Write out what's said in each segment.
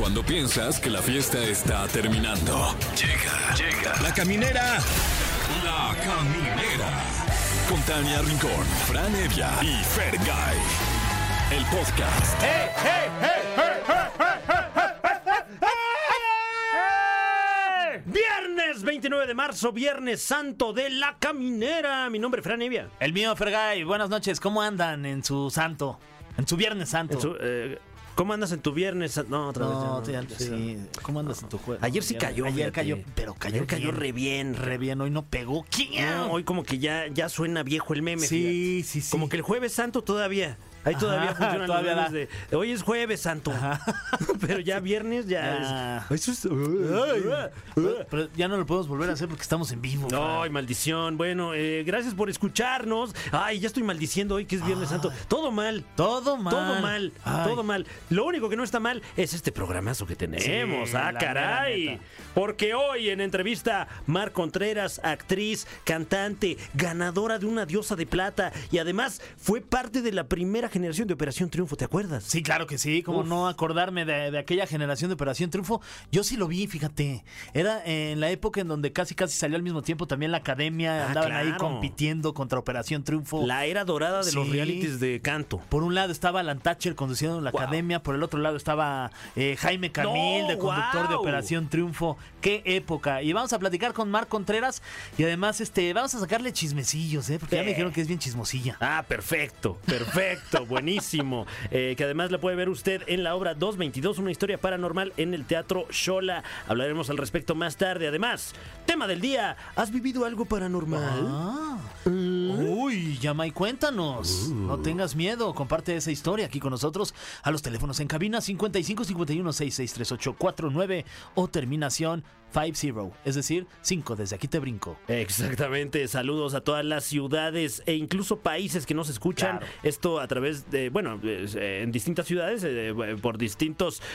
Cuando piensas que la fiesta está terminando. Llega La Caminera. La Caminera. Con Tania Rincón, Fran Evia y Fergay. El podcast. ¡Hey, hey, hey, hey, hey, Viernes 29 de marzo, Viernes Santo de La Caminera. Mi nombre es Fran Evia. El mío, Fergay. Buenas noches. ¿Cómo andan en su santo? En su Viernes Santo. ¿Cómo andas en tu Viernes? No, otra vez. Sí. ¿Cómo andas en tu juego? Ayer sí cayó. Ayer cayó, pero Ayer cayó re bien. Re bien, hoy no pegó. No, hoy como que ya suena viejo el meme. Sí. Como que el Jueves Santo todavía. Ahí todavía funcionan todavía los memes de hoy es Jueves Santo. Pero ya viernes ya es. Eso es. Pero ya no lo podemos volver a hacer porque estamos en vivo. Ay, maldición. Bueno, gracias por escucharnos. Ay, ya estoy maldiciendo hoy que es Viernes Santo. Todo mal. Todo mal. Todo mal. Lo único que no está mal es este programazo que tenemos. Sí, caray. Porque hoy en entrevista, Mar Contreras, actriz, cantante, ganadora de una Diosa de Plata y además fue parte de la primera generación de Operación Triunfo, ¿te acuerdas? Sí, claro que sí. ¿Cómo no acordarme de aquella generación de Operación Triunfo? Yo sí lo vi, fíjate. Era en la época en donde casi salió al mismo tiempo también la academia. Andaban ahí compitiendo contra Operación Triunfo. La era dorada de los realities de canto. Por un lado estaba Alan Thatcher conduciendo la academia, por el otro lado estaba Jaime Camil, de conductor de Operación Triunfo. ¡Qué época! Y vamos a platicar con Mar Contreras y además vamos a sacarle chismecillos, porque ya me dijeron que es bien chismosilla. Perfecto. Buenísimo. Que además la puede ver usted en la obra 222, una historia paranormal en el Teatro Xola. Hablaremos al respecto más tarde. Además, tema del día, ¿has vivido algo paranormal? Uy, llama y cuéntanos. No tengas miedo, comparte esa historia aquí con nosotros a los teléfonos en cabina 55 51 66 38 49 o terminación 50, es decir, 5, desde aquí te brinco. Exactamente, saludos a todas las ciudades e incluso países que nos escuchan. Claro. Esto a través de, en distintas ciudades, por distintos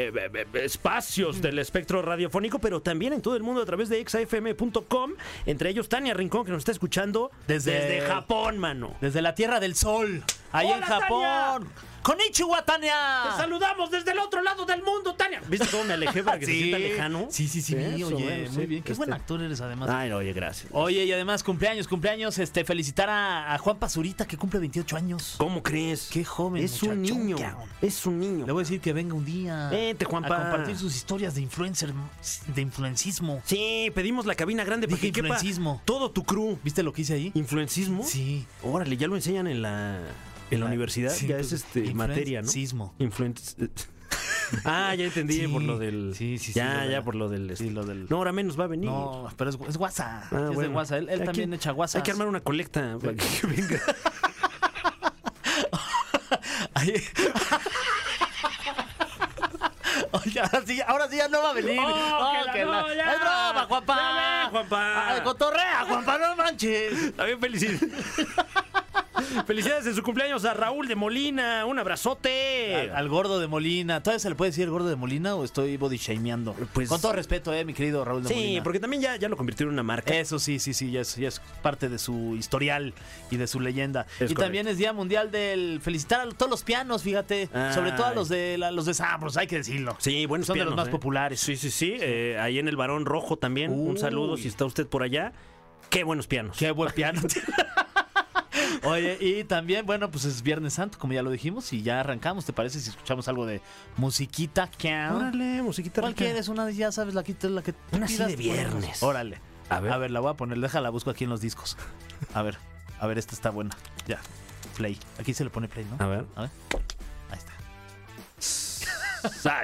espacios del espectro radiofónico, pero también en todo el mundo a través de exafm.com, entre ellos Tania Rincón, que nos está escuchando desde Japón, mano. Desde la Tierra del Sol, ahí en Japón. Tania. ¡Konnichiwa, Tania! ¡Te saludamos desde el otro lado del mundo, Tania! ¿Viste cómo me alejé para que se sienta lejano? Sí, oye, muy bien. Qué buen actor eres, además. Ay, oye, gracias. Oye, y además, cumpleaños, felicitar a Juan Pazurita, que cumple 28 años. ¿Cómo crees? Qué joven, es un niño. Es un niño. Le voy a decir que venga un día Juanpa, a compartir sus historias de influencismo. Sí, pedimos la cabina grande para que influencismo. Todo tu crew. ¿Viste lo que hice ahí? ¿Influencismo? Sí. Órale, ya lo enseñan en la universidad, sí, ya es materia, ¿no? Sismo. Ya entendí, por lo del. Sí. Ya por lo del. No, ahora menos va a venir. No, pero es guasa. Es bueno. de guasa. Él también echa guasa. Hay que armar una colecta para que venga. Oye, ahora sí ya no va a venir. Es broma, Juanpa. Cotorrea, Juanpa, no manches. También felicidades en su cumpleaños a Raúl de Molina. Un abrazote. Al gordo de Molina. ¿Todavía se le puede decir el gordo de Molina o estoy body shameando? Pues, con todo respeto, mi querido Raúl de Molina. Sí, porque también ya lo convirtieron en una marca. Eso sí, ya es parte de su historial y de su leyenda. Y también es Día Mundial del felicitar a todos los pianos, fíjate. Sobre todo a los de Zambros, hay que decirlo. Sí, buenos son pianos, de los más populares. Sí. Ahí en el Barón Rojo también. Un saludo si está usted por allá. Qué buenos pianos. Qué buen piano. Oye, y también, pues es Viernes Santo, como ya lo dijimos, y ya arrancamos. ¿Te parece si escuchamos algo de musiquita? Órale, musiquita. ¿Cuál quieres? Una, ya sabes, la que una así de viernes. Órale. A ver, la voy a poner, déjala, busco aquí en los discos. A ver, esta está buena. Ya, play. Aquí se le pone play, ¿no? A ver. Ahí está.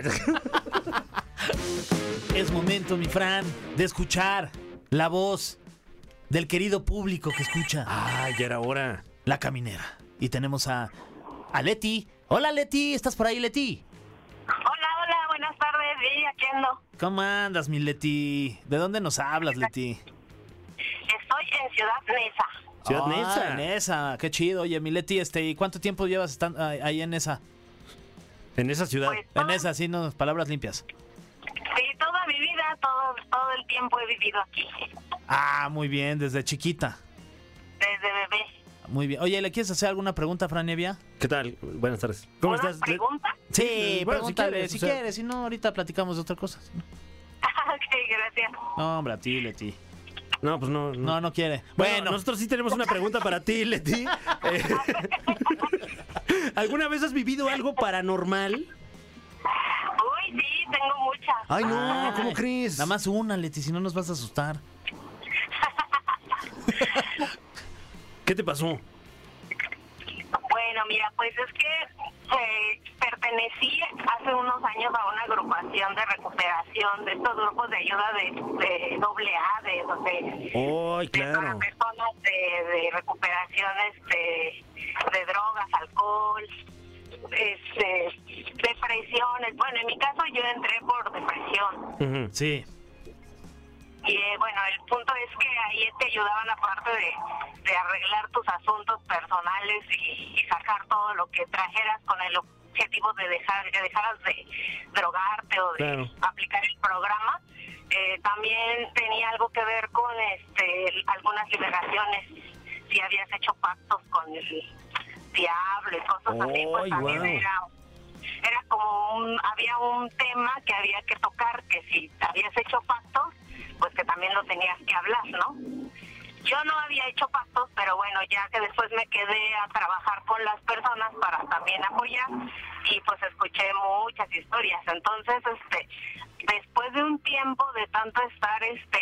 Es momento, mi Fran, de escuchar la voz del querido público que escucha. Ya era hora. La Caminera. Y tenemos a Leti. Hola, Leti. ¿Estás por ahí, Leti? Hola, buenas tardes. Sí, aquí ando. ¿Cómo andas, mi Leti? ¿De dónde nos hablas, Leti? Estoy en Ciudad Neza. Ciudad Neza. Neza, qué chido. Oye, mi Leti, ¿y cuánto tiempo llevas estando ahí en Neza? En esa ciudad. Pues, en Neza, sí, no, palabras limpias. Sí, toda mi vida, todo el tiempo he vivido aquí. Muy bien, desde chiquita. Desde bebé. Muy bien. Oye, ¿le quieres hacer alguna pregunta, Fran Evia? ¿Qué tal? Buenas tardes. ¿Cómo estás? ¿Pregunta? Sí, bueno, pregúntale si si quieres, quieres, si no, ahorita platicamos de otra cosa. Ok, gracias. No, hombre, a ti, Leti. No, pues no. No quiere. Bueno, nosotros sí tenemos una pregunta para ti, Leti. ¿Alguna vez has vivido algo paranormal? Uy, sí, tengo muchas. Ay, no, ¿cómo crees? Nada más una, Leti, si no nos vas a asustar. ¿Qué te pasó? Bueno, mira, pues es que pertenecí hace unos años a una agrupación de recuperación de estos grupos de ayuda de AA, Ay, claro. para personas de recuperación de drogas, alcohol, depresiones. Bueno, en mi caso yo entré por depresión. Ujú. Sí. Y bueno, el punto es que ahí te ayudaban, aparte de arreglar tus asuntos personales y sacar todo lo que trajeras con el objetivo de que dejaras de drogarte o de Claro. aplicar el programa. También tenía algo que ver con algunas liberaciones, si habías hecho pactos con el diablo y cosas así, pues Ay, también guau. era como había un tema que había que tocar, que si habías hecho pactos, pues que también lo tenías que hablar, ¿no? Yo no había hecho pactos, pero bueno, ya que después me quedé a trabajar con las personas para también apoyar, y pues escuché muchas historias. Entonces, después de un tiempo de tanto estar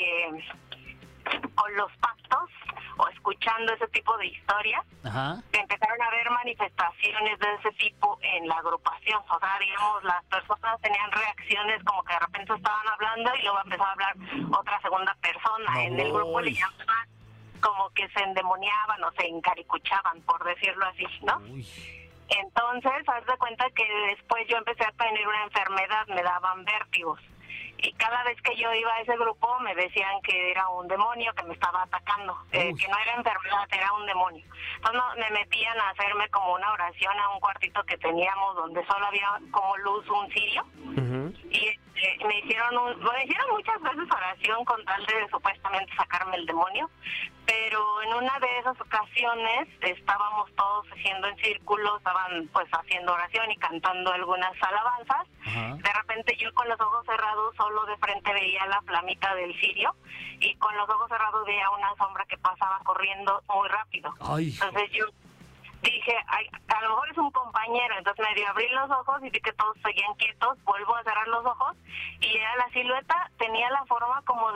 con los pactos o escuchando ese tipo de historias, Ajá. empezaron a haber manifestaciones de ese tipo en la agrupación. O sea, digamos, las personas tenían reacciones como que de repente estaban hablando y luego empezó a hablar otra segunda persona. No En el grupo voy. le llamaban como que se endemoniaban o se encaricuchaban, por decirlo así, ¿no? Uy. Entonces, haz de cuenta que después yo empecé a tener una enfermedad, me daban vértigos. Y cada vez que yo iba a ese grupo me decían que era un demonio que me estaba atacando, que no era enfermedad, era un demonio. Entonces me metían a hacerme como una oración a un cuartito que teníamos donde solo había como luz, un cirio. Ujú. Y me hicieron muchas veces oración con tal de supuestamente sacarme el demonio, pero en una de esas ocasiones estábamos todos haciendo en círculo, estaban pues haciendo oración y cantando algunas alabanzas. Ajá. De repente yo con los ojos cerrados solo de frente veía la flamita del cirio y con los ojos cerrados veía una sombra que pasaba corriendo muy rápido. Ay. Entonces yo dije, ay, a lo mejor es un compañero. Entonces medio abrí los ojos y vi que todos seguían quietos, vuelvo a cerrar los ojos y era la silueta, tenía la forma como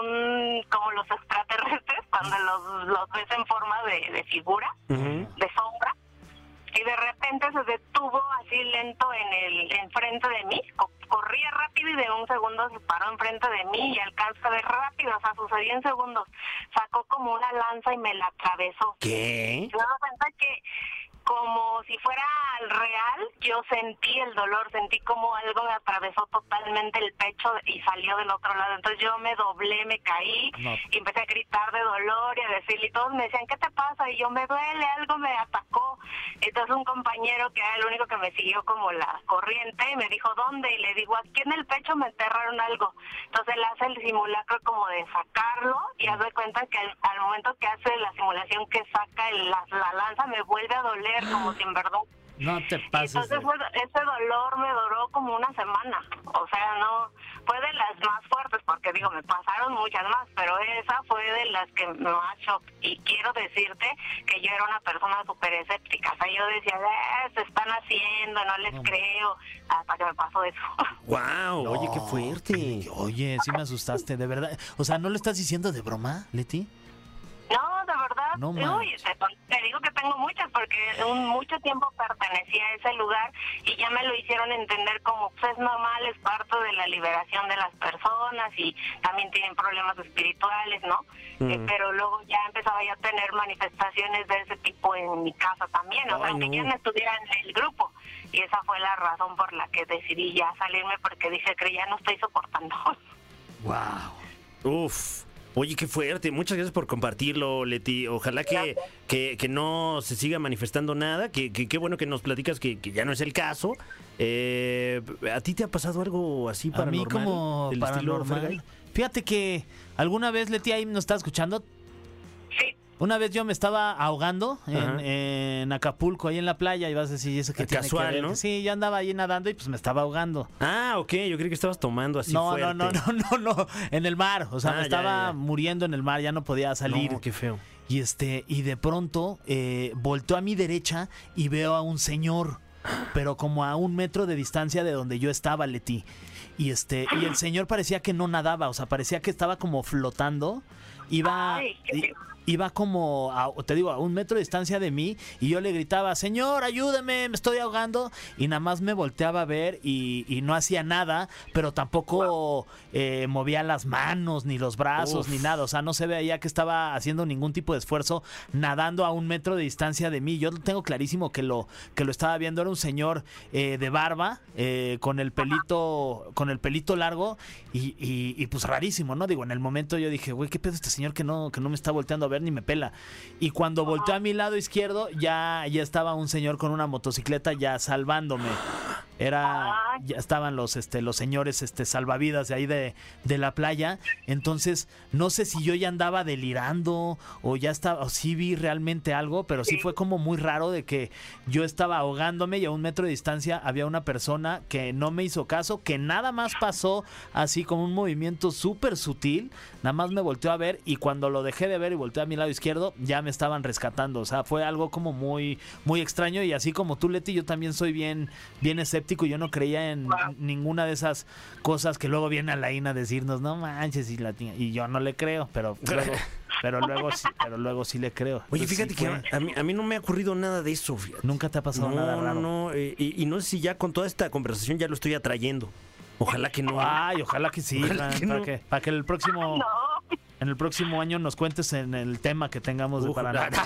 como los extraterrestres cuando los ves en forma de figura, Ujú. de sombra, y de repente se detuvo así lento enfrente de mí, corría rápido y de un segundo se paró enfrente de mí y alcanzó a ver rápido, o sea, sucedió en segundos, sacó como una lanza y me la atravesó. ¿Qué? Me doy cuenta que como si fuera real, yo sentí el dolor, sentí como algo me atravesó totalmente el pecho y salió del otro lado. Entonces yo me doblé, me caí No. y empecé a gritar de dolor y a decirle, y todos me decían, ¿qué te pasa? Y yo, me duele, algo me atacó. Entonces un compañero que era el único que me siguió como la corriente y me dijo, ¿dónde? Y le digo, aquí en el pecho me enterraron algo. Entonces él hace el simulacro como de sacarlo y haz de cuenta que al momento que hace la simulación que saca la lanza me vuelve a doler como si en verdad. No te pases. Entonces ese dolor me duró como una semana. O sea, no fue de las más fuertes porque digo, me pasaron muchas más, pero esa fue de las que más shock. Y quiero decirte que yo era una persona súper escéptica. O sea, yo decía, se están haciendo, no les creo, hasta que me pasó eso. Wow, oye, qué fuerte. Oye, sí me asustaste, de verdad. O sea, ¿no lo estás diciendo de broma, Leti? No, de verdad. No Uy, manches. te digo que tengo muchas porque mucho tiempo pertenecí a ese lugar y ya me lo hicieron entender como pues es normal, es parte de la liberación de las personas y también tienen problemas espirituales, ¿no? Pero luego ya empezaba ya a tener manifestaciones de ese tipo en mi casa también, o sea, Ay, aunque no. yo no estuviera en el grupo. Y esa fue la razón por la que decidí ya salirme porque dije que ya no estoy soportando. Wow. Uf. Oye, qué fuerte. Muchas gracias por compartirlo, Leti. Ojalá que no se siga manifestando nada. Que qué bueno que nos platicas que ya no es el caso. ¿A ti te ha pasado algo así A paranormal? mí como del estilo paranormal. Fergay? Fíjate que alguna vez Leti ahí nos está escuchando. Sí. Una vez yo me estaba ahogando en Acapulco, ahí en la playa, y vas a decir, ¿eso qué tiene Casual, que ver? ¿no? Sí, yo andaba ahí nadando y pues me estaba ahogando. Ah, ok, yo creí que estabas tomando así No, fuerte. no, en el mar, o sea, me ya, estaba ya. muriendo en el mar, ya no podía salir. No, qué feo. Y de pronto volteo a mi derecha y veo a un señor, pero como a 1 metro de distancia de donde yo estaba, Leti. Y el señor parecía que no nadaba, o sea, parecía que estaba como flotando. Iba como, te digo, a 1 metro de distancia de mí, y yo le gritaba, señor, ayúdeme, me estoy ahogando, y nada más me volteaba a ver y no hacía nada, pero tampoco movía las manos, ni los brazos, ni nada, o sea, no se veía que estaba haciendo ningún tipo de esfuerzo nadando a 1 metro de distancia de mí. Yo tengo clarísimo que lo estaba viendo, era un señor de barba, con el pelito largo, y pues rarísimo, ¿no? Digo, en el momento yo dije, güey, ¿qué pedo este señor que no me está volteando a ver ni me pela? Y cuando volteó a mi lado izquierdo, ya estaba un señor con una motocicleta ya salvándome. Ya estaban los señores salvavidas de ahí de la playa. Entonces, no sé si yo ya andaba delirando o ya estaba, o sí vi realmente algo, pero sí fue como muy raro de que yo estaba ahogándome y a 1 metro de distancia había una persona que no me hizo caso, que nada más pasó así con un movimiento súper sutil, nada más me volteó a ver, y cuando lo dejé de ver y volteé a mi lado izquierdo, ya me estaban rescatando. O sea, fue algo como muy, muy extraño, y así como tú, Leti, yo también soy bien escéptico. Yo no creía en ninguna de esas cosas que luego viene Alain a decirnos, no manches, y yo no le creo, pero luego sí le creo. Oye, Entonces, fíjate sí que a mí no me ha ocurrido nada de eso, fíjate. nunca te ha pasado nada raro. No, y no sé si ya con toda esta conversación ya lo estoy atrayendo. Ojalá que no. Ay, ojalá que sí, Ojalá que para no. que el próximo en el próximo año nos cuentes en el tema que tengamos de Paraná.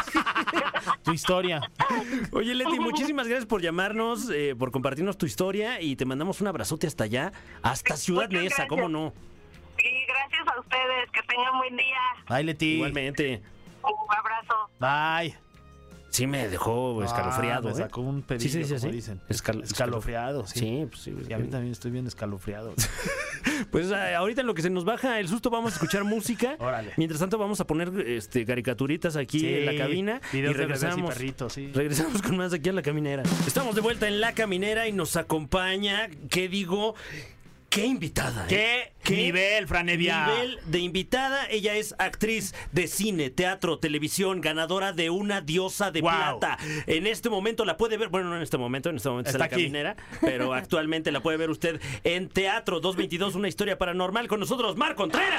Tu historia. Oye, Leti, muchísimas gracias por llamarnos, por compartirnos tu historia, y te mandamos un abrazote hasta allá, hasta Ciudad Muchas Neza, gracias. ¿cómo no? Y gracias a ustedes, que tengan buen día. Bye, Leti. Igualmente. Un abrazo. Bye. Sí me dejó escalofriado, Me sacó un pedillo, Sí se dice como así. dicen. Escalofriado. Escalofriado, sí. Sí, pues sí. Y a mí también estoy bien escalofriado. Pues ahorita en lo que se nos baja el susto vamos a escuchar música. Órale. Mientras tanto vamos a poner caricaturitas aquí en la cabina y videos de bebés y regresamos. perritos, sí. Regresamos con más aquí a La Caminera. Estamos de vuelta en La Caminera y nos acompaña, ¿qué digo? ¡Qué invitada! ¿Qué nivel, Franevia? Nivel de invitada. Ella es actriz de cine, teatro, televisión, ganadora de una Diosa de Plata. En este momento la puede ver, bueno, no en este momento está en La Caminera, pero actualmente la puede ver usted en Teatro 222, una historia paranormal. Con nosotros, Mar Contreras.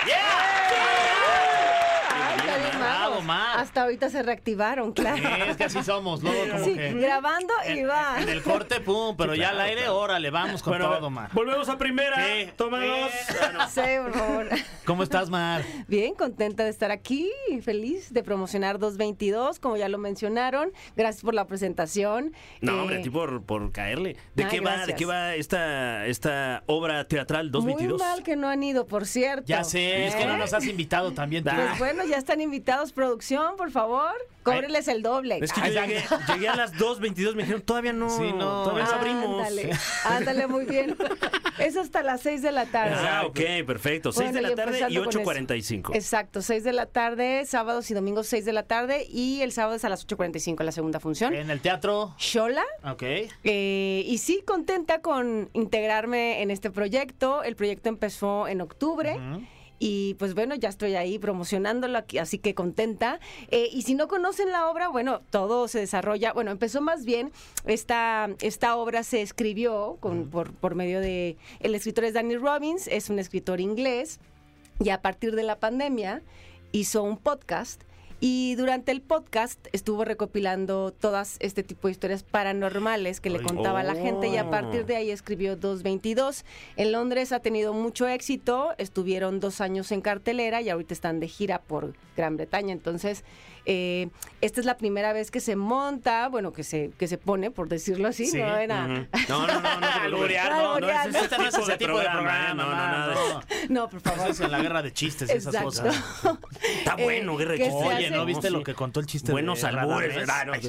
Bravo, Mar. Hasta ahorita se reactivaron, claro. Es que así somos, luego como Sí, que grabando y va. en el corte, pum, pero Sí, ya claro, al aire, claro. órale, vamos con todo, Mar. Volvemos a primera. Sí. Toma dos. Sí, por favor. ¿Cómo estás, Mar? Bien, contenta de estar aquí, feliz de promocionar 222, como ya lo mencionaron. Gracias por la presentación. No, hombre, a ti por caerle. ¿De Ay, qué va? gracias. ¿De qué va esta obra teatral 222? Muy mal que no han ido, por cierto. Ya sé, es que no ¿Eh? nos has invitado también tú. Pues bueno, ya están invitados, producción, por favor. Cóbreles el doble. Es que yo llegué a las 2:22, me dijeron, todavía no, Sí, no. todavía no abrimos. Ándale, muy bien. Es hasta las 6 de la tarde. Ah, ok, perfecto. 6 de Bueno, la tarde y empezando con 8:45. Exacto, 6 de la tarde, sábados y domingos 6 de la tarde, y el sábado es a las 8:45 la segunda función. En el teatro. Xola. Ok. Y sí, contenta con integrarme en este proyecto. El proyecto empezó en octubre. Y pues bueno, ya estoy ahí promocionándolo aquí, así que contenta. Y si no conocen la obra, bueno, todo se desarrolla. Bueno, empezó más bien, esta obra se escribió por medio de... El escritor es Danny Robbins, es un escritor inglés, y a partir de la pandemia hizo un podcast. Y durante el podcast estuvo recopilando todas este tipo de historias paranormales que le contaba a la gente, y a partir de ahí escribió 222. En Londres ha tenido mucho éxito, estuvieron 2 años en cartelera y ahorita están de gira por Gran Bretaña. Entonces, esta es la primera vez que se monta, bueno, que se pone, por decirlo así, Sí. ¿no? Era... No, Alburear, no es ese este no es ese tipo de programa, no, Mar, no. No, por favor. Eso es en la guerra de chistes y esas Exacto. cosas. Está bueno, guerra de que se chistes. Oye, hace- ¿no viste Sí. lo que contó el chiste Buenos de albures. Radamés?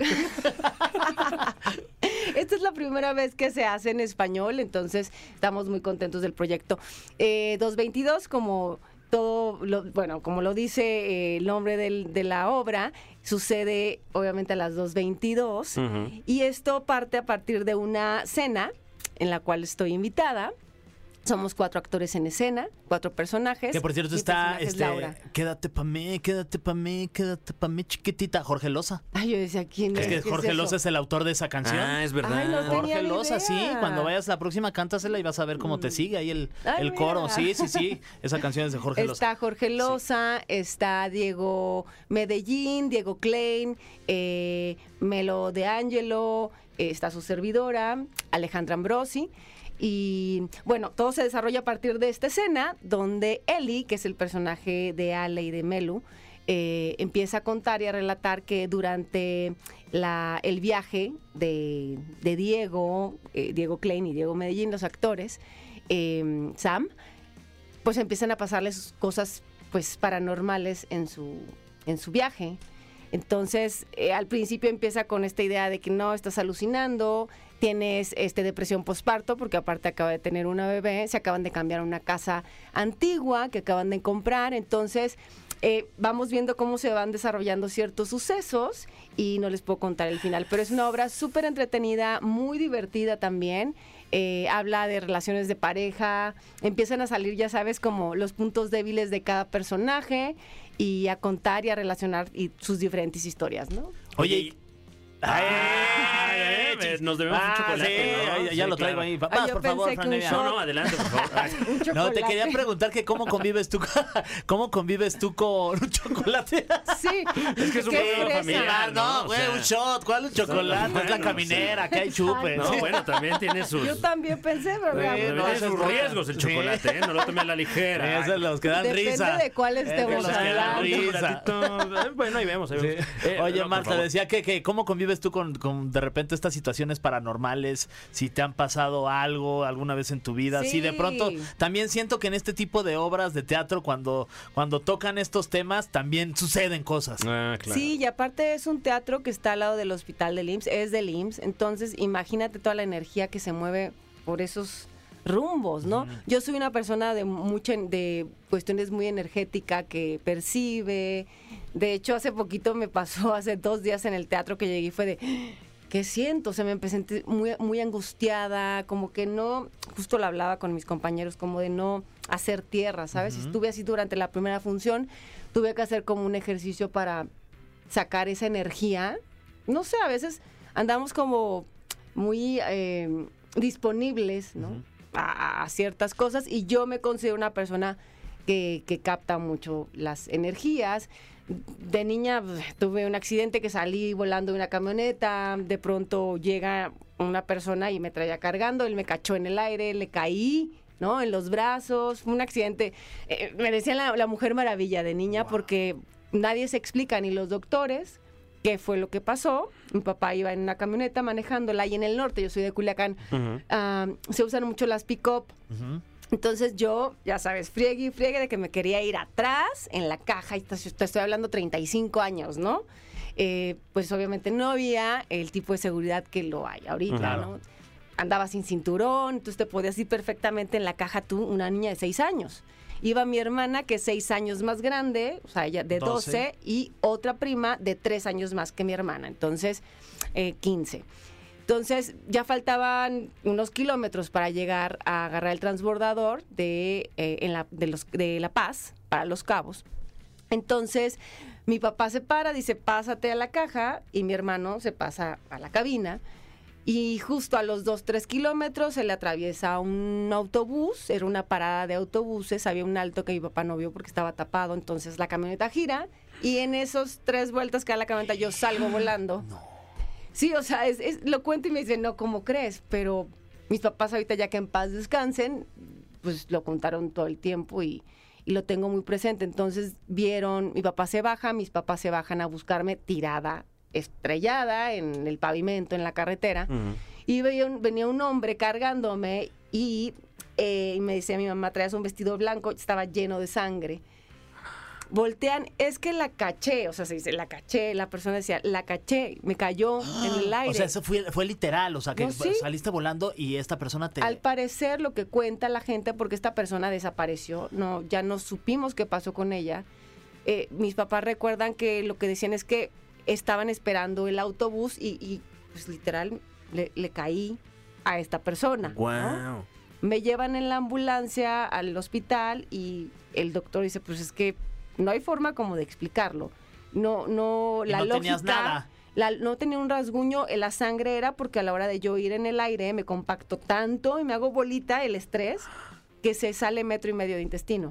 Esta es la primera vez que se hace en español, entonces estamos muy contentos del proyecto. 222, como todo, bueno, como lo dice el nombre de la obra, sucede obviamente a las 2:22 y esto parte a partir de una cena en la cual estoy invitada. Somos 4 actores en escena, 4 personajes. Que por cierto Mi está, personaje es Laura. quédate pa' mí, chiquitita, Jorge Loza. Ay, yo decía, ¿quién es? Es que ¿Qué Jorge eso? Loza es el autor de esa canción. Ah, es verdad. Ay, no tenía Jorge ni Loza, idea. sí, cuando vayas la próxima cántasela y vas a ver cómo te sigue ahí el Ay, coro. mira. Sí, esa canción es de Jorge Loza. Está Jorge Loza, está Diego Medellín, Diego Klein, Melo de Angelo, está su servidora, Alejandra Ambrosi. Y bueno, todo se desarrolla a partir de esta escena donde Eli, que es el personaje de Ale y de Melu, empieza a contar y a relatar que durante el viaje de Diego, Diego Klein y Diego Medellín, los actores, Sam, pues empiezan a pasarles cosas pues paranormales en su viaje. Entonces, al principio empieza con esta idea de que no, estás alucinando, tienes depresión postparto, porque aparte acaba de tener una bebé, se acaban de cambiar a una casa antigua que acaban de comprar, entonces vamos viendo cómo se van desarrollando ciertos sucesos y no les puedo contar el final, pero es una obra súper entretenida, muy divertida también. Habla de relaciones de pareja, empiezan a salir, ya sabes, como los puntos débiles de cada personaje y a contar y a relacionar sus diferentes historias, ¿no? Oye, nos debemos un chocolate, sí, ya lo traigo claro. ahí. Vas, yo por favor, pensé que un Franevia. No, adelante, por favor. Un No, te chocolate. quería preguntar que cómo convives tú con un chocolate. Sí, Es que es un qué programa fresa. familiar, No, O güey, sea, un shot. ¿Cuál un chocolate? bueno, Es la caminera, que hay chupe. No, bueno, también tiene sus... Yo también pensé, pero Sí, mira, También no, tiene esas sus cosas. riesgos el Sí. chocolate, ¿eh? No lo tome a la ligera. Esos los que dan depende risa. de cuál Es estemos los que dan hablando. risa. Bueno, ahí vemos. Ahí vemos. Oye, no, por Marta, favor. decía que cómo convives tú con de repente estas situaciones paranormales, si te han pasado algo alguna vez en tu vida, Sí. si de pronto también siento que en este tipo de obras de teatro cuando tocan estos temas también suceden cosas. Ah, claro. Sí, y aparte es un teatro que está al lado del hospital del IMSS, es del IMSS, entonces imagínate toda la energía que se mueve por esos rumbos, ¿no? Yo soy una persona de cuestiones muy energética que percibe. De hecho, hace poquito me pasó, hace 2 días en el teatro que llegué y fue de... ¿Qué siento? O sea, me empecé muy, muy angustiada, como que no, justo lo hablaba con mis compañeros, como de no hacer tierra, ¿sabes? Estuve así durante la primera función, tuve que hacer como un ejercicio para sacar esa energía. No sé, a veces andamos como muy disponibles, ¿no? A ciertas cosas y yo me considero una persona que capta mucho las energías. De niña tuve un accidente que salí volando de una camioneta, de pronto llega una persona y me traía cargando, él me cachó en el aire, le caí, ¿no? En los brazos, fue un accidente. Me decían la Mujer Maravilla de niña porque nadie se explica, ni los doctores, qué fue lo que pasó. Mi papá iba en una camioneta manejándola y en el norte, yo soy de Culiacán, se usan mucho las pick-up. Entonces yo, ya sabes, friegue y friegue de que me quería ir atrás en la caja, y te estoy hablando 35 años, ¿no? Pues obviamente no había el tipo de seguridad que lo hay ahorita, Claro. ¿no? Andaba sin cinturón, entonces te podías ir perfectamente en la caja tú, una niña de 6 años. Iba mi hermana, que es 6 años más grande, o sea, ella de 12, y otra prima de 3 años más que mi hermana, entonces 15. Entonces ya faltaban unos kilómetros para llegar a agarrar el transbordador de La Paz para Los Cabos. Entonces mi papá se para, dice, pásate a la caja, y mi hermano se pasa a la cabina. Y justo a los 2-3 kilómetros se le atraviesa un autobús, era una parada de autobuses, había un alto que mi papá no vio porque estaba tapado, entonces la camioneta gira y en esos 3 vueltas que da la camioneta yo salgo volando. Sí, o sea, lo cuento y me dicen, no, ¿cómo crees? Pero mis papás ahorita, ya que en paz descansen, pues lo contaron todo el tiempo y lo tengo muy presente. Entonces vieron, mi papá se baja, mis papás se bajan a buscarme tirada, estrellada en el pavimento, en la carretera, y venía un hombre cargándome y me decía mi mamá, traías un vestido blanco, estaba lleno de sangre. voltean, es que la caché, o sea, se dice, la caché, la persona decía, la caché, me cayó en el aire. O sea, eso fue literal, o sea, que No, sí. saliste volando y esta persona te... Al parecer, lo que cuenta la gente, porque esta persona desapareció, ya no supimos qué pasó con ella. Mis papás recuerdan que lo que decían es que estaban esperando el autobús y pues literal le caí a esta persona. Wow. ¿no? Me llevan en la ambulancia al hospital y el doctor dice, pues es que no hay forma como de explicarlo. No, Y la no lógica... tenías nada. No tenía un rasguño en la sangre, era porque a la hora de yo ir en el aire me compacto tanto y me hago bolita el estrés que se sale 1.5 metros de intestino.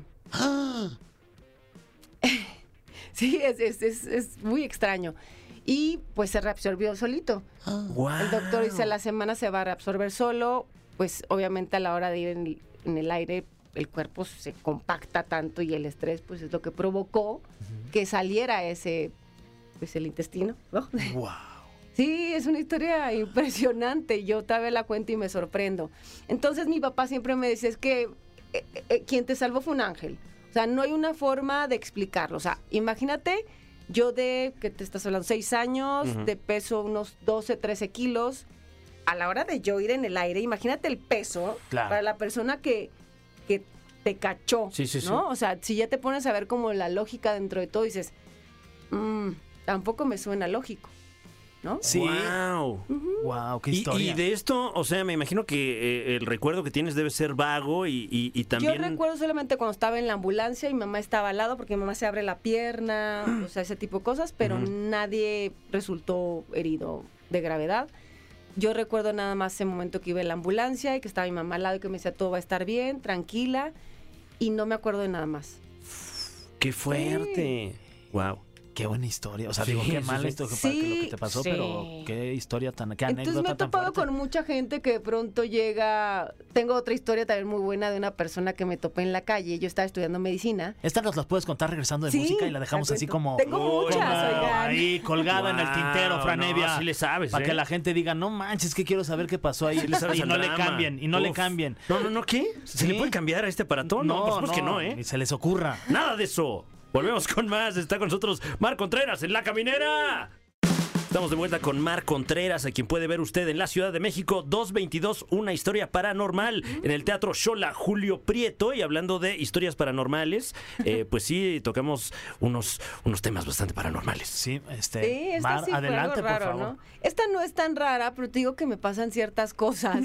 Sí, es muy extraño. Y pues se reabsorbió solito. Wow. El doctor dice a la semana se va a reabsorber solo, pues obviamente a la hora de ir en el aire el cuerpo se compacta tanto y el estrés pues es lo que provocó que saliera ese, pues el intestino, ¿no? Wow. Sí, es una historia impresionante. Yo todavía la cuento y me sorprendo. Entonces mi papá siempre me dice, es que quien te salvó fue un ángel. O sea, no hay una forma de explicarlo. O sea, imagínate, yo que te estás hablando, 6 años, de peso unos 12, 13 kilos. A la hora de yo ir en el aire, imagínate el peso para la persona que te cachó, Sí, sí, sí. ¿no? O sea, si ya te pones a ver como la lógica dentro de todo, dices, tampoco me suena lógico, ¿no? Sí. Wow. Wow, qué Y historia. de esto, o sea, me imagino que el recuerdo que tienes debe ser vago y también... Yo recuerdo solamente cuando estaba en la ambulancia y mi mamá estaba al lado porque mi mamá se abre la pierna, o sea, ese tipo de cosas, pero nadie resultó herido de gravedad. Yo recuerdo nada más ese momento que iba en la ambulancia y que estaba mi mamá al lado y que me decía todo va a estar bien, tranquila, y no me acuerdo de nada más. ¡Qué fuerte! Wow. Qué buena historia. O sea, Sí, digo, qué sí, mal sí. esto Sí, que lo que te pasó, sí. pero qué historia qué anécdota Entonces me he tan topado fuerte. con mucha gente que de pronto llega... Tengo otra historia también muy buena de una persona que me topé en la calle. Yo estaba estudiando medicina. Esta nos las puedes contar regresando de Sí, música y la dejamos la así cuento. como... Tengo muchas, oigan. ahí colgada en el tintero, Fran no, Evia. sí le sabes, Para ¿eh? que la gente diga, no manches, que quiero saber qué pasó ahí. Sí le sabes y al no le drama. cambien, y no le Uf. cambien. No, ¿qué? ¿Se Sí. le puede cambiar a este aparato? No, por supuesto que no, ¿eh? Ni se les ocurra. Nada de eso. Volvemos con más. Está con nosotros Mar Contreras en La Caminera. Estamos de vuelta con Mar Contreras, a quien puede ver usted en la Ciudad de México, 222, una historia paranormal, en el Teatro Xola Julio Prieto. Y hablando de historias paranormales, pues sí, tocamos unos temas bastante paranormales. Sí, Sí, esta Mar, sí fue adelante, algo raro, por favor. ¿no? Esta no es tan rara, pero te digo que me pasan ciertas cosas.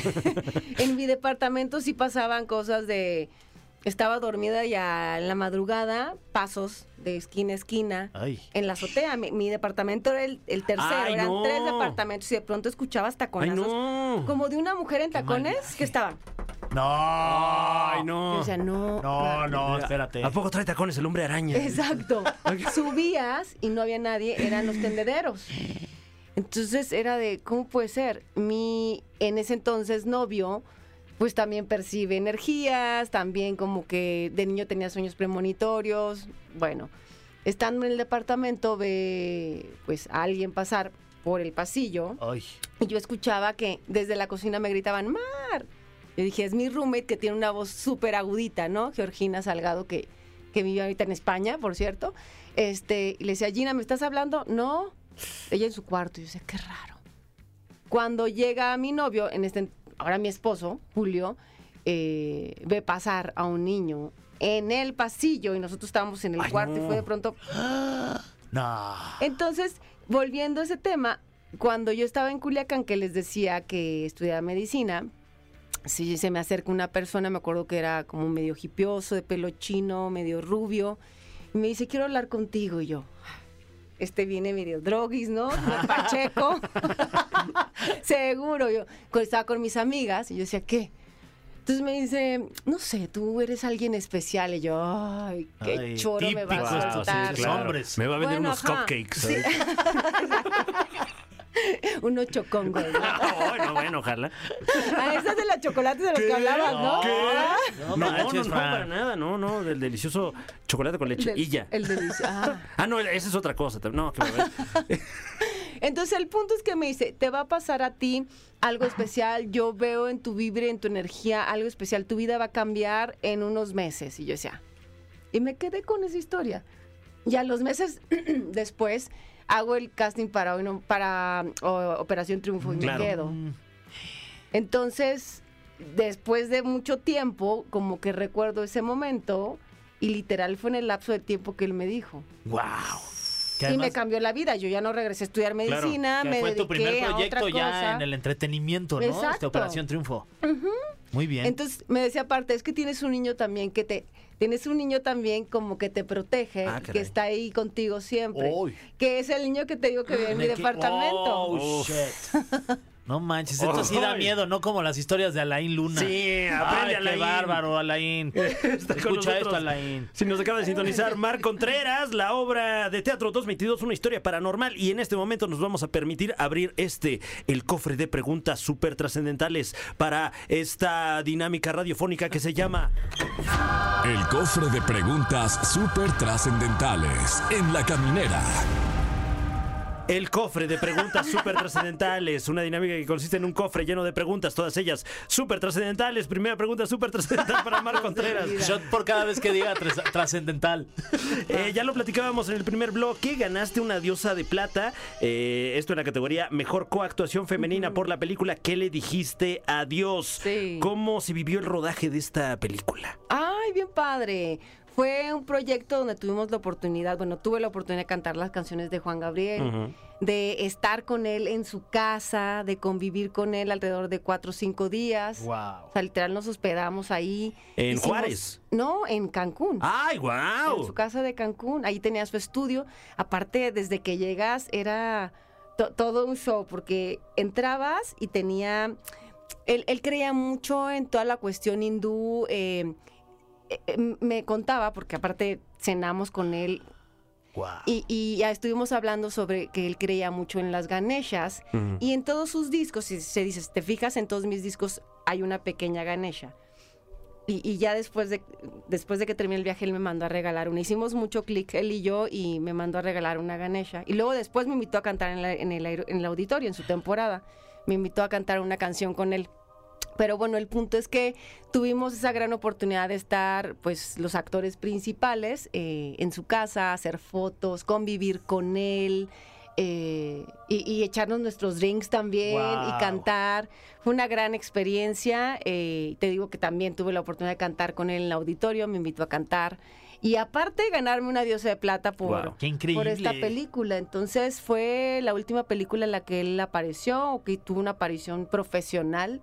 En mi departamento sí pasaban cosas de... Estaba dormida y en la madrugada, pasos de esquina a esquina. Ay. En la azotea. Mi departamento era el tercero. Ay, Eran no. 3 departamentos y de pronto escuchaba hasta ¡Ay, taconazos. no! Como de una mujer en tacones viaje. que estaba. No. ¡Ay, Yo no! decía, no. No, espérate. ¿A poco trae tacones el hombre araña? Exacto. Subías y no había nadie, eran los tendederos. Entonces era de, ¿cómo puede ser? En ese entonces novio, pues también percibe energías, también como que de niño tenía sueños premonitorios. Bueno, estando en el departamento ve pues a alguien pasar por el pasillo Ay. y yo escuchaba que desde la cocina me gritaban, ¡Mar! Yo dije, es mi roommate que tiene una voz súper agudita, ¿no? Georgina Salgado, que vive ahorita en España, por cierto. Y le decía, Gina, ¿me estás hablando? No. Ella en su cuarto. Y yo decía, qué raro. Cuando llega mi novio, ahora mi esposo, Julio, ve pasar a un niño en el pasillo y nosotros estábamos en el Ay, cuarto no. y fue de pronto... No. Entonces, volviendo a ese tema, cuando yo estaba en Culiacán, que les decía que estudiaba medicina, si se me acerca una persona, me acuerdo que era como medio hipioso, de pelo chino, medio rubio, y me dice, quiero hablar contigo, y yo... viene medio droguis, ¿no? Medio pacheco. Seguro. Yo estaba con mis amigas y yo decía, ¿qué? Entonces me dice, no sé, tú eres alguien especial. Y yo, ay, qué Ay, choro me va a típico estos soltar. sí, hombres. Me va a vender Bueno, unos ajá. cupcakes. Sí. Unos chocongos, ¿no? Bueno, ojalá. Ah, esas de los chocolates de los que hablabas, ¿no? Ah, No, No, manches, Fran. para nada, no, del delicioso chocolate con leche. Y ya. El delicioso. Ah. No, esa es otra cosa. No, que me ve. Entonces el punto es que me dice, te va a pasar a ti algo especial, yo veo en tu vibra, en tu energía algo especial, tu vida va a cambiar en unos meses. Y yo decía, Y me quedé con esa historia. Y a los meses después hago el casting para Operación Triunfo y me quedo. Entonces, después de mucho tiempo, como que recuerdo ese momento y literal fue en el lapso de tiempo que él me dijo. ¡Wow! Y me cambió la vida. Yo ya no regresé a estudiar medicina, me fue dediqué tu primer proyecto a otra ya cosa. en el entretenimiento, ¿no? Exacto. Operación Triunfo. Muy bien. Entonces me decía aparte, es que tienes un niño también como que te protege, que está ahí contigo siempre. Uy. Que es el niño que te digo que vive en mi departamento. Oh, shit. No manches, esto sí da miedo, no como las historias de Alain Luna. Sí, aprende, Alain. Qué bárbaro, Alain. Escucha esto, Alain. Si nos acaba de sintonizar, Mar Contreras, la obra de teatro 222, una historia paranormal. Y en este momento nos vamos a permitir abrir el cofre de preguntas súper trascendentales para esta dinámica radiofónica que se llama El cofre de preguntas súper trascendentales en La Caminera. El cofre de preguntas súper trascendentales, una dinámica que consiste en un cofre lleno de preguntas, todas ellas súper trascendentales. Primera pregunta súper trascendental para Mar Contreras. Shot por cada vez que diga trascendental. Ya lo platicábamos en el primer bloque, ganaste una Diosa de Plata, esto en la categoría Mejor Coactuación Femenina por la película ¿Qué le dijiste a Dios? Sí. ¿Cómo se vivió el rodaje de esta película? Ay, bien padre. Fue un proyecto donde tuve la oportunidad de cantar las canciones de Juan Gabriel, de estar con él en su casa, de convivir con él alrededor de 4 o 5 días. Wow. O sea, literal nos hospedamos ahí. ¿En Juárez? No, en Cancún. ¡Ay, wow! En su casa de Cancún. Ahí tenía su estudio. Aparte, desde que llegas era todo un show, porque entrabas y tenía... Él creía mucho en toda la cuestión hindú. Me contaba, porque aparte cenamos con él, Wow. y ya estuvimos hablando sobre que él creía mucho en las Ganeshas, y en todos sus discos, si se dice, te fijas, en todos mis discos hay una pequeña Ganesha. Y ya después de que terminé el viaje, él me mandó a regalar una. Hicimos mucho clic, él y yo, y me mandó a regalar una Ganesha. Y luego después me invitó a cantar en el auditorio, en su temporada. Me invitó a cantar una canción con él. Pero bueno, el punto es que tuvimos esa gran oportunidad de estar, pues, los actores principales en su casa, hacer fotos, convivir con él, y echarnos nuestros drinks también, Wow. y cantar. Fue una gran experiencia. Te digo que también tuve la oportunidad de cantar con él en el auditorio, me invitó a cantar. Y aparte ganarme una Diosa de Plata Wow, qué increíble. por esta película. Entonces fue la última película en la que él apareció, o que tuvo una aparición profesional.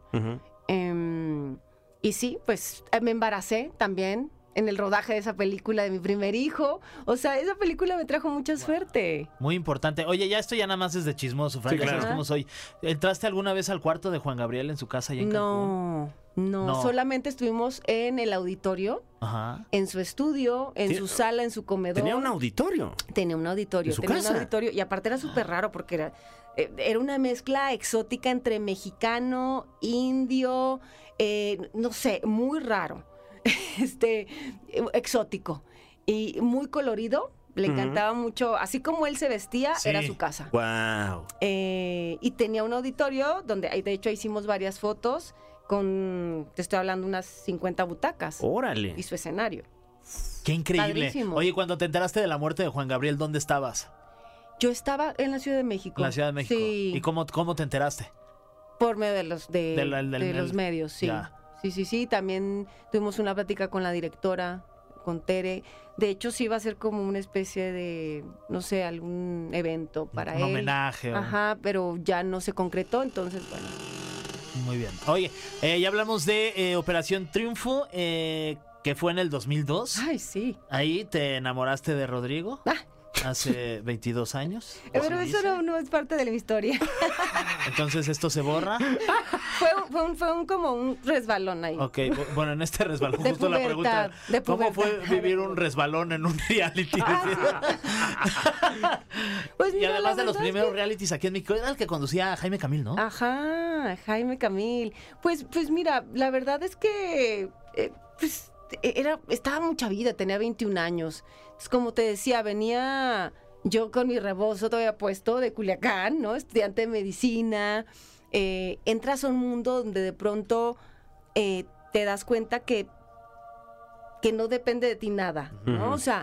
Y sí, pues me embaracé también en el rodaje de esa película de mi primer hijo. O sea, esa película me trajo mucha suerte. Muy importante. Oye, ya esto ya nada más es de chismoso, Fran, Sí, ya claro. sabes cómo soy. ¿Entraste alguna vez al cuarto de Juan Gabriel en su casa allá en Cancún? No, solamente estuvimos en el auditorio, Ajá. en su estudio, en su sala, en su comedor. Tenía un auditorio. Tenía un auditorio. ¿En su tenía casa? un auditorio, y aparte era súper raro porque era una mezcla exótica entre mexicano, indio, no sé, muy raro, exótico y muy colorido. Le encantaba mucho, así como él se vestía, Sí. era su casa. ¡Wow! Y tenía un auditorio donde, de hecho, hicimos varias fotos te estoy hablando, unas 50 butacas ¡Órale! y su escenario. Qué increíble. Padrísimo. Oye, cuando te enteraste de la muerte de Juan Gabriel, ¿dónde estabas? Yo estaba en la Ciudad de México. En la Ciudad de México. Sí. ¿Y cómo te enteraste? Por medio de los Del medios, sí. Ya. Sí. También tuvimos una plática con la directora, con Tere. De hecho, sí iba a ser como una especie de, no sé, algún evento para él. Un homenaje. Ajá, pero ya no se concretó, entonces, bueno. Muy bien. Oye, ya hablamos de Operación Triunfo, que fue en el 2002. Ay, sí. Ahí te enamoraste de Rodrigo. Ah. Hace 22 años. Pero ¿se eso dice? no es parte de mi historia. Entonces, ¿esto se borra? fue como un resbalón ahí. Ok, bueno, en este resbalón, De justo la pregunta, pubertad, de ¿cómo fue pubertad. vivir un resbalón en un reality? Pues Y mira, además la de los verdad es primeros realities aquí en México, era el que conducía a Jaime Camil, ¿no? Ajá, Jaime Camil. Pues mira, la verdad es que estaba mucha vida, tenía 21 años. Entonces, como te decía, venía yo con mi rebozo todavía puesto de Culiacán, ¿no? Estudiante de medicina. Entras a un mundo donde de pronto te das cuenta que que no depende de ti nada, ¿no? O sea,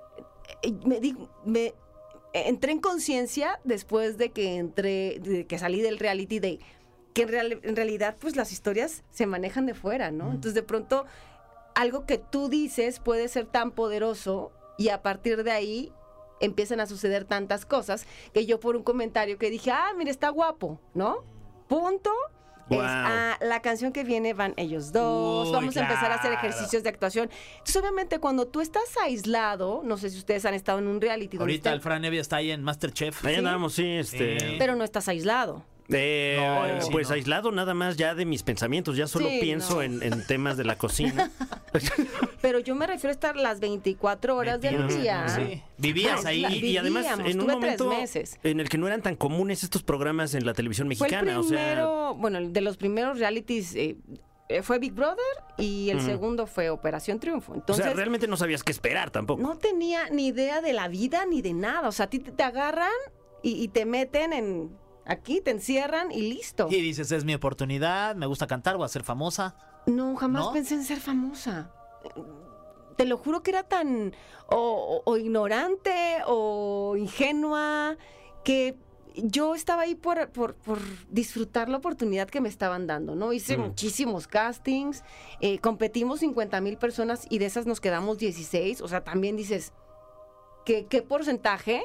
me entré en conciencia después de que salí del reality, de que en realidad pues las historias se manejan de fuera, ¿no? Entonces de pronto algo que tú dices puede ser tan poderoso y a partir de ahí empiezan a suceder tantas cosas que yo por un comentario que dije, mira, está guapo, ¿no? Punto. Wow. La canción que viene van ellos dos. Uy, vamos a empezar a hacer claro. ejercicios de actuación. Entonces, obviamente, cuando tú estás aislado, no sé si ustedes han estado en un reality. donde Ahorita el Fran Evia está ahí en MasterChef. Ahí andamos, sí, pero no estás aislado. Pues no. aislado nada más ya de mis pensamientos, ya solo Sí, pienso no. en temas de la cocina. Pero yo me refiero a estar las 24 horas del día. Sí. Vivías ahí. Y además Vivíamos, en un tuve momento 3 meses. en el que no eran tan comunes estos programas en la televisión Fue el mexicana, primero, de los primeros realities fue Big Brother y el segundo fue Operación Triunfo. o Entonces, sea, realmente no sabías qué esperar tampoco. no tenía ni idea de la vida ni de nada. O sea, a ti te agarran y te meten aquí, te encierran y listo. Y dices, es mi oportunidad, me gusta cantar, voy a ser famosa. No, jamás ¿No? pensé en ser famosa. Te lo juro que era tan o ignorante o ingenua que yo estaba ahí por disfrutar la oportunidad que me estaban dando, ¿no? Hice muchísimos castings, competimos 50,000 personas y de esas nos quedamos 16. O sea, también dices, ¿qué porcentaje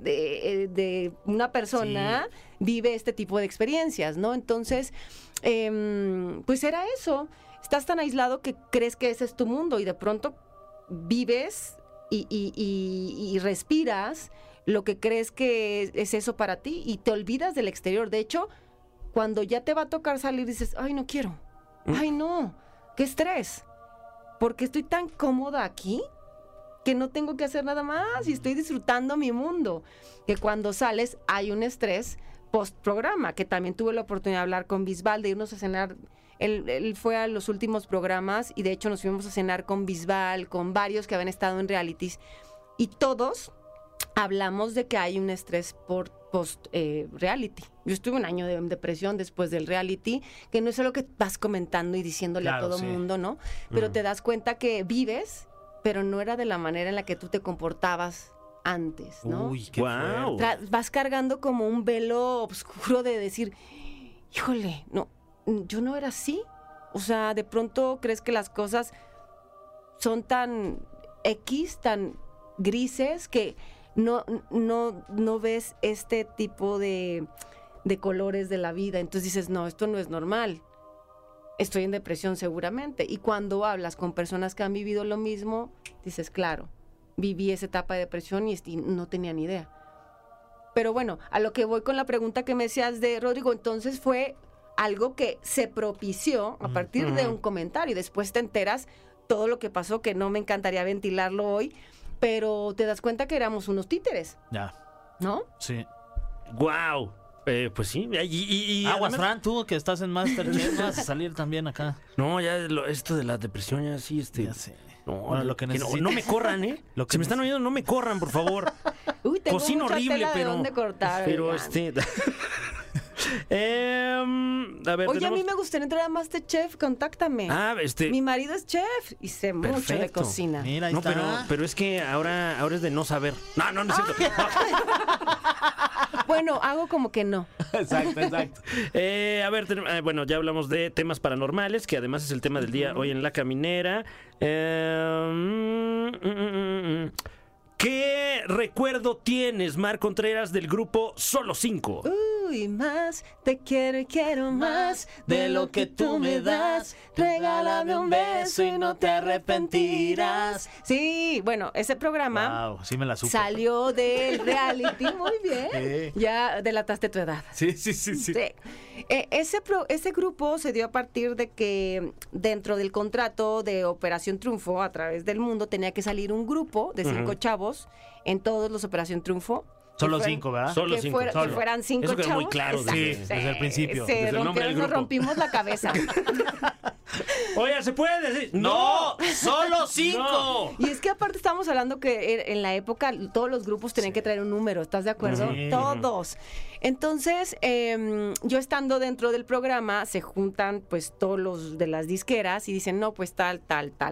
de una persona vive este tipo de experiencias, ¿no? Entonces, pues era eso. Estás tan aislado que crees que ese es tu mundo y de pronto vives y respiras lo que crees que es eso para ti y te olvidas del exterior. De hecho, cuando ya te va a tocar salir dices, ay, no quiero. Ay, no, qué estrés. Porque estoy tan cómoda aquí que no tengo que hacer nada más y estoy disfrutando mi mundo. Que cuando sales hay un estrés post programa, que también tuve la oportunidad de hablar con Bisbal, de irnos a cenar. Él fue a los últimos programas y de hecho nos fuimos a cenar con Bisbal, con varios que habían estado en realities y todos hablamos de que hay un estrés por post reality. Yo estuve un año de depresión después del reality, que no es algo que vas comentando y diciéndole Claro, a todo sí. mundo, ¿no? Pero te das cuenta que vives, pero no era de la manera en la que tú te comportabas antes, ¿no? Uy, qué Guau. fuerte. Vas cargando como un velo oscuro de decir, híjole, no, yo no era así. O sea, de pronto crees que las cosas son tan tan grises que no ves este tipo de colores de la vida. Entonces dices, no, esto no es normal. Estoy en depresión seguramente. Y cuando hablas con personas que han vivido lo mismo, dices, claro, viví esa etapa de depresión y no tenía ni idea. Pero bueno, a lo que voy con la pregunta que me decías de Rodrigo, entonces fue algo que se propició a partir de un comentario y después te enteras todo lo que pasó, que no me encantaría ventilarlo hoy, pero te das cuenta que éramos unos títeres, Ya, ¿no? sí. Wow. Pues sí. Y Aguas, además- Fran, tú que estás en MasterChef, vas a salir también acá. No, ya esto de la depresión ya sí, Ya sé. No, Bueno, lo que necesitas. no me corran, ¿eh? Lo que Si me están oyendo, no me corran, por favor. Uy, tengo Cocino mucha horrible, tela de pero. dónde cortar, pero oigan. A ver, Oye, a mí tenemos- me gustaría entrar a MasterChef, contáctame. Mi marido es chef y sé mucho de Perfecto. cocina. Mira, ahí No, está. pero es que ahora es de no saber. No es cierto. Bueno, hago como que no. Exacto, exacto. A ver, bueno, ya hablamos de temas paranormales, que además es el tema del día hoy en La Caminera. ¿Qué recuerdo tienes, Mar Contreras, del grupo Solo 5? Uy, más, te quiero y quiero más de lo que tú me das. Regálame un beso y no te arrepentirás. Sí, bueno, ese programa Wow, sí me la supe. salió del reality. Muy bien. Sí. Ya delataste tu edad. Sí. Sí. Ese grupo se dio a partir de que dentro del contrato de Operación Triunfo a través del mundo tenía que salir un grupo de 5 chavos en todos los Operación Triunfo Solo 5, ¿verdad? Solo que, 5. que fueran 5 Eso quedó chavos. muy claro. Exacto. Sí, desde el principio. Se Desde el nombre del nos grupo. rompimos la cabeza. Oye, ¿se puede decir? ¡No! ¡Solo 5! Y es que aparte estábamos hablando que en la época todos los grupos tenían que traer un número, ¿estás de acuerdo? Sí. Todos. Entonces, yo estando dentro del programa, se juntan pues todos los de las disqueras y dicen, no, pues tal,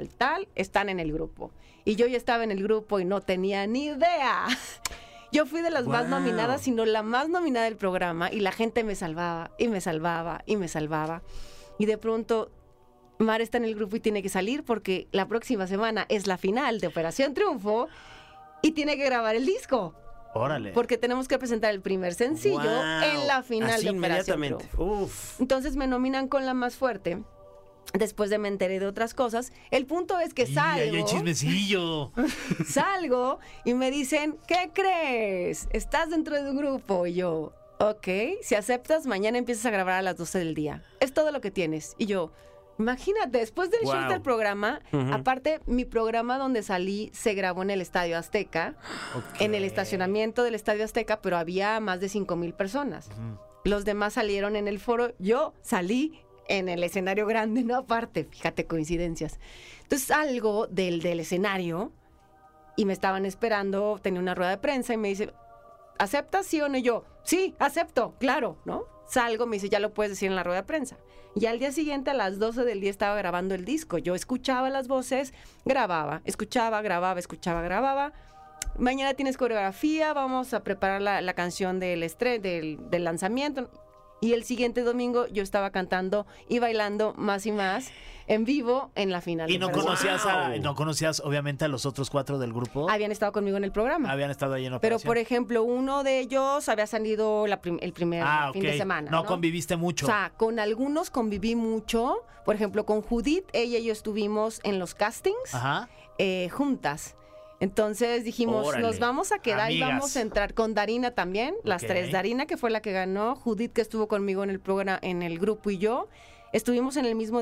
están en el grupo. Y yo ya estaba en el grupo y no tenía ni idea. Yo fui de las más nominadas, sino la más nominada del programa, y la gente me salvaba, y me salvaba, y me salvaba. Y de pronto, Mar está en el grupo y tiene que salir porque la próxima semana es la final de Operación Triunfo y tiene que grabar el disco. Órale. Porque tenemos que presentar el primer sencillo en la final Así de Operación inmediatamente. Triunfo. Uf. Entonces me nominan con la más fuerte. Después de me enteré de otras cosas. El punto es que Y ahí hay salgo. chismecillo. Salgo y me dicen, ¿qué crees? Estás dentro de un grupo. Y yo, ok, si aceptas, mañana empiezas a grabar a las 12 del día. Es todo lo que tienes. Y yo, imagínate, después del show Wow. del programa, aparte, mi programa donde salí se grabó en el Estadio Azteca, en el estacionamiento del Estadio Azteca, pero había más de 5,000 personas. Los demás salieron en el foro, yo salí en el escenario grande, no aparte, fíjate, coincidencias. Entonces salgo del escenario y me estaban esperando, tenía una rueda de prensa y me dice, ¿aceptas sí o no? Y yo, sí, acepto, claro, ¿no? Salgo, me dice, ya lo puedes decir en la rueda de prensa. Y al día siguiente, a las 12 del día, estaba grabando el disco. Yo escuchaba las voces, grababa, escuchaba, grababa, escuchaba, grababa. Mañana tienes coreografía, vamos a preparar la canción del lanzamiento. Y el siguiente domingo yo estaba cantando y bailando más y más en vivo en la final. ¿Y de no Operación. conocías obviamente a los otros 4 del grupo? Habían estado conmigo en el programa. Habían estado ahí en Pero, operación. por ejemplo, uno de ellos había salido el primer fin de semana. No conviviste mucho. O sea, con algunos conviví mucho. Por ejemplo, con Judith, ella y yo estuvimos en los castings Ajá. juntas. Entonces dijimos, Órale. nos vamos a quedar y Amigas. vamos a entrar con Darina también, las Ok. tres. Darina, que fue la que ganó, Judith, que estuvo conmigo en el programa, en el grupo, y yo. Estuvimos en el mismo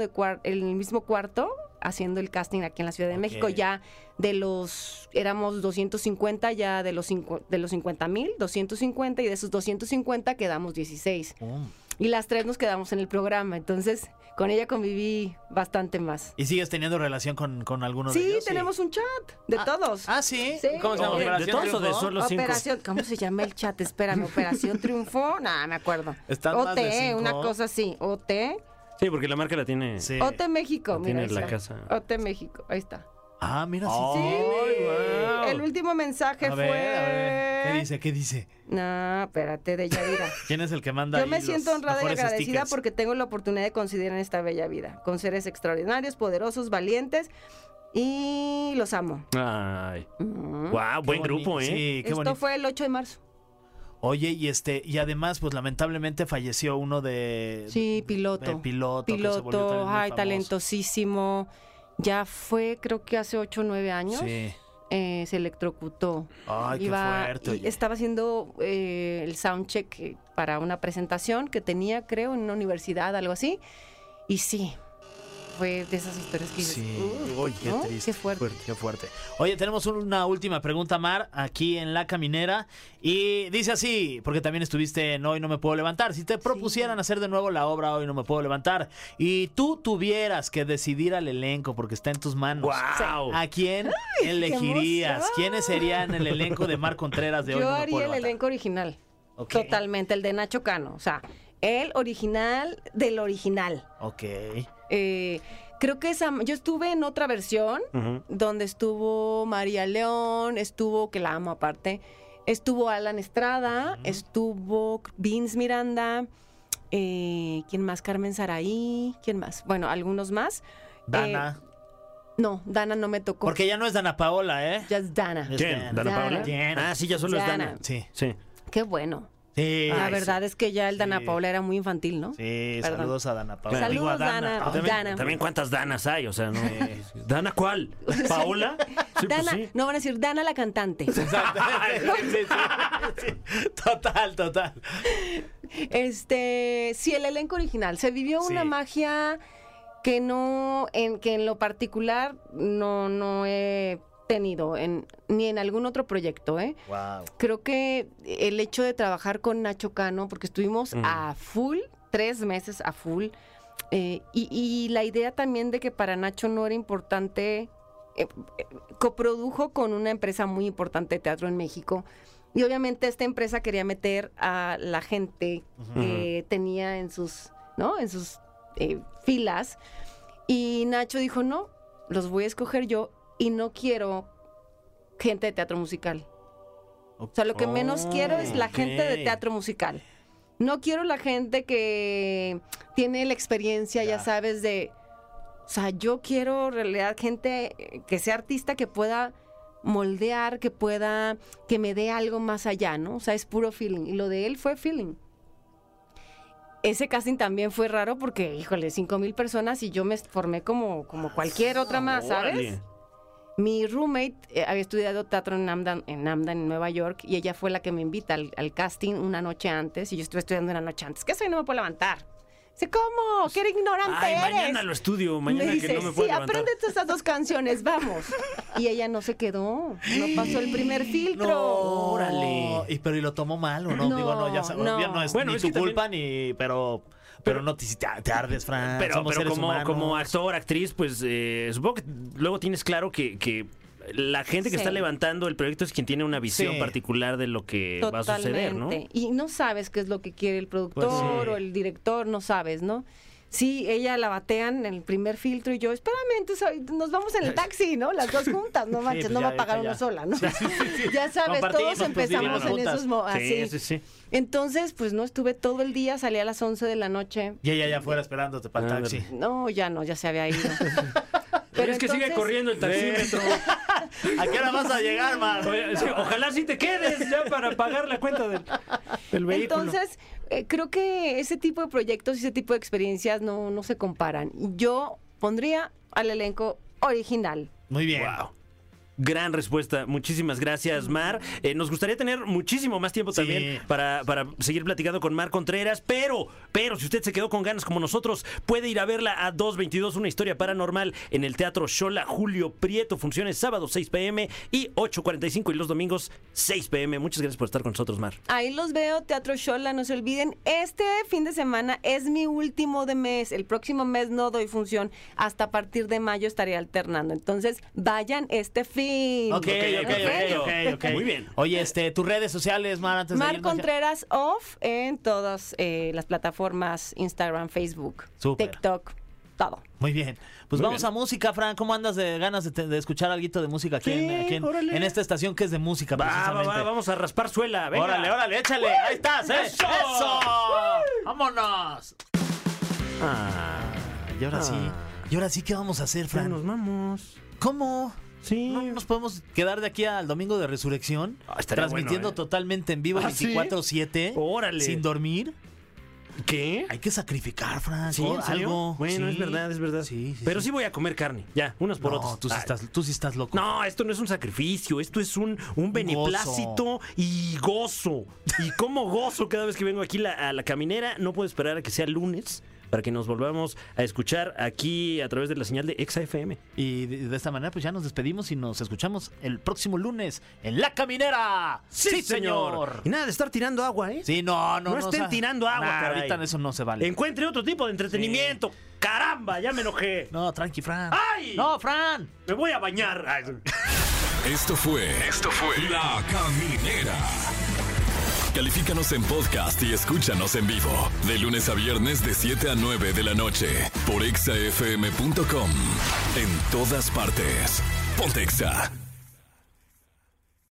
cuarto haciendo el casting aquí en la Ciudad de Ok. México. Ya éramos 250, ya de los 50,000, 250, y de esos 250 quedamos 16. Y las tres nos quedamos en el programa, entonces con ella conviví bastante más. ¿Y sigues teniendo relación con alguno de Sí, ellos? tenemos un chat de todos. Ah, ¿sí? Sí. ¿Cómo se llama? ¿De ¿Operación todos o de Triunfo? solo 5? Operación, ¿cómo se llama el chat? Espérame, Operación Triunfo, nada, me acuerdo. Están más de OT, 5. una cosa así, OT, Sí, porque la marca la tiene. Sí. OT México, La mira, tiene ahí en la está. casa. OT México, ahí está. Ah, mira, sí. Sí, Ay, guau. el último mensaje A ver, fue... a ver. ¿Qué dice? No, espérate, de Yadira. ¿Quién es el que manda Yo ahí me los siento honrada y mejores agradecida stickers? porque tengo la oportunidad de considerar esta bella vida, con seres extraordinarios, poderosos, valientes, y los amo. Ay. Mm. Wow, buen Qué grupo, bonito. ¿eh? Sí, qué Esto bonito. fue el 8 de marzo. Oye, y además, pues lamentablemente falleció uno de... Sí, piloto. El piloto, que se volvió Piloto, también muy ay, famoso. talentosísimo. Ya fue, creo que hace 8 o 9 años. Sí. Se electrocutó. Ay, qué fuerte, y oye. estaba haciendo el soundcheck para una presentación que tenía, creo, en una universidad, algo así. Y sí, fue de esas historias que dices, Sí, "Uf", oye, qué ¿no? triste. Qué fuerte. Qué fuerte. Oye, tenemos una última pregunta, Mar, aquí en La Caminera. Y dice así, porque también estuviste en Hoy No Me Puedo Levantar. Si te propusieran hacer de nuevo la obra Hoy No Me Puedo Levantar y tú tuvieras que decidir al elenco, porque está en tus manos, Wow. ¿a quién elegirías? emoción! ¿Quiénes serían el elenco de Mar Contreras de Hoy Yo No Me haría Puedo el Levantar? elenco original. Ok. Totalmente, el de Nacho Cano. O sea, el original del original. Ok. Creo que yo estuve en otra versión Ujú. donde estuvo María León, que la amo aparte, estuvo Alan Estrada, estuvo Vince Miranda, ¿quién más? Carmen Saraí, ¿quién más? Bueno, algunos más. Dana. No, Dana no me tocó. Porque ya no es Dana Paola, ¿eh? Ya es Dana. Es ¿Quién? Dana. ¿Dana Dana. Paola? Diana. Ah, sí, ya solo es Diana. Dana. Sí. Sí. Qué bueno. Sí. La Ay, verdad es que ya el Dana Sí. Paola era muy infantil, ¿no? Sí, Perdón. saludos a Dana Paola. Saludos, Digo a Dana. Ay, Dana. También cuántas Danas hay, o sea, ¿no? ¿Dana cuál? ¿Paola? Sí, pues Dana, sí. no van a decir Dana la cantante. Exacto. Sí. Total. Sí, el elenco original. Se vivió una Sí. magia que en lo particular no he tenido ni en algún otro proyecto, ¿eh? Wow. Creo que el hecho de trabajar con Nacho Cano, porque estuvimos a full, 3 meses a full, y la idea también de que para Nacho no era importante, coprodujo con una empresa muy importante de teatro en México, y obviamente esta empresa quería meter a la gente que tenía en sus filas, y Nacho dijo, no, los voy a escoger yo, y no quiero gente de teatro musical. O sea, lo que menos quiero es la gente de teatro musical. No quiero la gente que tiene la experiencia, ya sabes, o sea, yo quiero en realidad gente que sea artista, que pueda moldear, que me dé algo más allá, ¿no? O sea, es puro feeling. Y lo de él fue feeling. Ese casting también fue raro porque, híjole, 5,000 personas y yo me formé como cualquier otra más, ¿sabes? Órale. Mi roommate había estudiado teatro en NAMDA, en Nueva York, y ella fue la que me invita al casting una noche antes, y yo estuve estudiando una noche antes. ¿Qué soy? No me puedo levantar. Dice, ¿cómo? ¿Qué ignorante eres? Mañana lo estudio, mañana me dice, que no me puedo levantar. aprende estas 2 canciones, vamos. Y ella no se quedó, no pasó el primer filtro. No, órale. Pero ¿y lo tomó mal o no? Digo, no, ya sabes, no es Bueno, ni es tu que culpa, pero no te ardes, Fran. Pero Somos seres humanos. como actor, actriz, pues supongo que luego tienes claro que la gente que está levantando el proyecto es quien tiene una visión particular de lo que va a suceder, ¿no? Y no sabes qué es lo que quiere el productor o el director, no sabes, ¿no? Sí, ella la batean en el primer filtro y yo, espérame, entonces nos vamos en el taxi, ¿no? Las 2 juntas, no manches, pues no va a pagar una sola, ¿no? Ya sabes, todos empezamos en esos así. Sí. Entonces, pues no estuve todo el día, salí a las 11 de la noche. Y ella ya fuera esperándote para el taxi. No, ya se había ido. Pero es que sigue corriendo el taxímetro. ¿A qué hora vas a llegar, Mar? Ojalá sí te quedes ya para pagar la cuenta del vehículo. Entonces, creo que ese tipo de proyectos y ese tipo de experiencias no se comparan. Yo pondría al elenco original. Muy bien. Wow. Gran respuesta. Muchísimas gracias, Mar. Nos gustaría tener muchísimo más tiempo también para seguir platicando con Mar Contreras, pero si usted se quedó con ganas como nosotros, puede ir a verla a 2:22, una historia paranormal en el Teatro Xola Julio Prieto. Funciones sábados 6 p.m. y 8:45 y los domingos 6 p.m. Muchas gracias por estar con nosotros, Mar. Ahí los veo, Teatro Xola, no se olviden. Este fin de semana es mi último de mes. El próximo mes no doy función. Hasta a partir de mayo estaré alternando. Entonces, vayan este fin. Ok. Muy bien. Oye, tus redes sociales, Mar, antes de Mar irnos. Contreras Off en todas las plataformas, Instagram, Facebook, Súper. TikTok, todo. Muy bien. Pues Muy vamos bien. a música, Fran. ¿Cómo andas de ganas de escuchar algo de música aquí, órale. en esta estación que es de música, precisamente? Vamos a raspar suela. Venga. Órale, échale. Ahí estás, ¿eh? ¡Eso! ¡Vámonos! Y ahora sí, ¿qué vamos a hacer, Ya Fran? nos vamos. ¿Cómo? Sí. ¿No nos podemos quedar de aquí al domingo de Resurrección? Estaría Transmitiendo bueno, totalmente en vivo, ¿sí? 24/7. Órale. Sin dormir. ¿Qué? Hay que sacrificar, Fran. ¿Sí? ¿En serio? Algo. Bueno, Sí. es verdad. Sí, Pero sí voy a comer carne. Ya, unas por No, otras. tú sí estás loco. No, esto no es un sacrificio, esto es un beneplácito y gozo. Y cómo gozo cada vez que vengo aquí a la caminera. No puedo esperar a que sea lunes para que nos volvamos a escuchar aquí a través de la señal de Exa FM. Y de esta manera pues ya nos despedimos y nos escuchamos el próximo lunes en La Caminera. ¡Sí, señor! Y nada de estar tirando agua, ¿eh? Sí, no estén tirando agua, caray. ahorita eso no se vale. Encuentre otro tipo de entretenimiento. ¡Caramba! Ya me enojé. No, tranqui, Fran. ¡Ay! No, Fran. Me voy a bañar. Ay. Esto fue La Caminera. Califícanos en podcast y escúchanos en vivo de lunes a viernes de 7 a 9 de la noche por exafm.com. En todas partes. Ponte Exa.